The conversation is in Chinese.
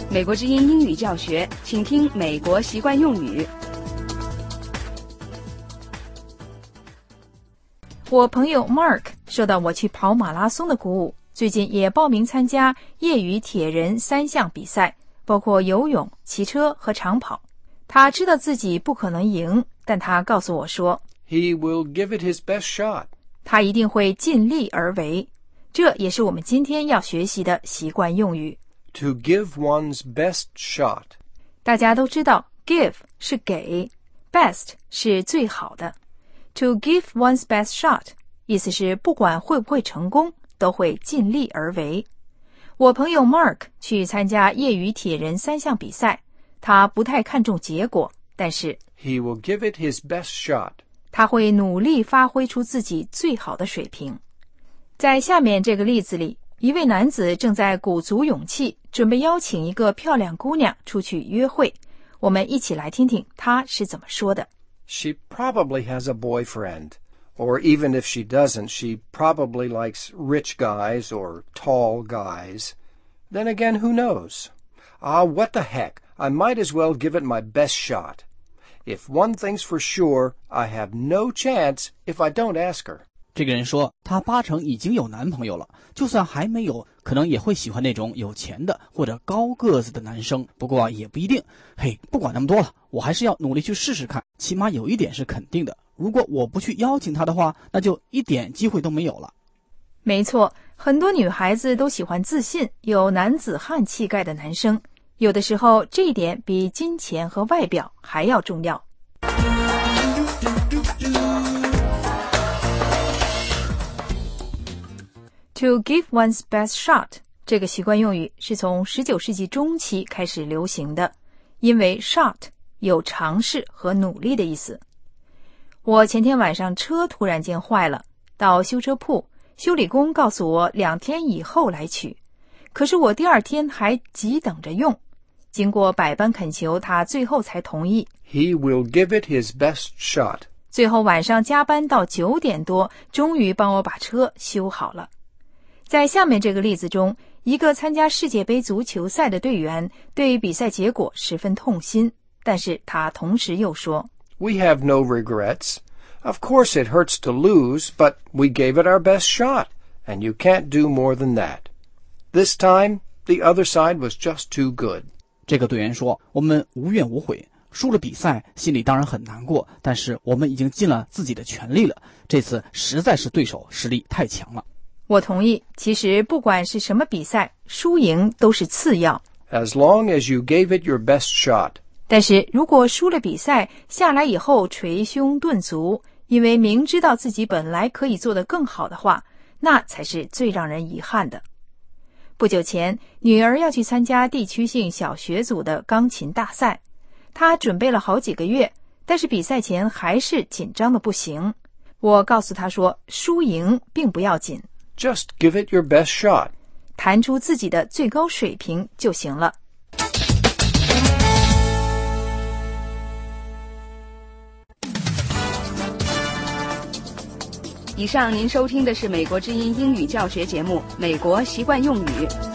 美国之音英语教学，请听美国习惯用语。 我朋友 Mark 受到我去跑马拉松的鼓舞，最近也报名参加业余铁人3项比赛，包括游泳、骑车和长跑。他知道自己不可能赢，但他告诉我说 He will give it his best shot. 他一定会尽力而为。这也是我们今天要学习的习惯用语。 To give one's best shot. 大家都知道 give 是给， best 是最好的。To give one's best shot 意思是不管会不会成功，都会尽力而为。我朋友 Mark 去参加业余铁人3项比赛，他不太看重结果，但是 He will give it his best shot. 他会努力发挥出自己最好的水平。在下面这个例子里，一位男子正在鼓足勇气，准备邀请一个漂亮姑娘出去约会。我们一起来听听他是怎么说的。 She probably has a boyfriend. Or even if she doesn't, she probably likes rich guys or tall guys. Then again, who knows? What the heck? I might as well give it my best shot. If one thing's for sure, I have no chance if I don't ask her. 这个人说他8成已经有男朋友了，就算还没有，可能也会喜欢那种有钱的或者高个子的男生，不过也不一定。嘿，不管那么多了，我还是要努力去试试看，起码有一点是肯定的，如果我不去邀请他的话，那就一点机会都没有了。 没错，很多女孩子都喜欢自信、有男子汉气概的男生，有的时候这一点比金钱和外表还要重要。To give one's best shot 这个习惯用语是从19世纪中期开始流行的，因为 shot 有尝试和努力的意思。我前天晚上车突然间坏了，到修车铺，修理工告诉我2天以后来取，可是我第2天还急等着用，经过百般恳求，他最后才同意。 He will give it his best shot. 最后晚上加班到9点多，终于帮我把车修好了。在下面这个例子中，一个参加世界杯足球赛的队员对比赛结果十分痛心，但是他同时又说 We have no regrets. Of course it hurts to lose, but we gave it our best shot, and you can't do more than that. This time, the other side was just too good. 这个队员说，我们无怨无悔，输了比赛，心里当然很难过，但是我们已经尽了自己的全力了，这次实在是对手实力太强了。 我同意，其实不管是什么比赛，输赢都是次要。 As long as you gave it your best shot. 但是如果输了比赛，下来以后捶胸顿足，因为明知道自己本来可以做得更好的话，那才是最让人遗憾的。不久前，女儿要去参加地区性小学组的钢琴大赛，她准备了好几个月，但是比赛前还是紧张的不行。我告诉她说，输赢并不要紧。 Just give it your best shot. 弹出自己的最高水平就行了。 以上您收听的是美国之音英语教学节目《美国习惯用语》。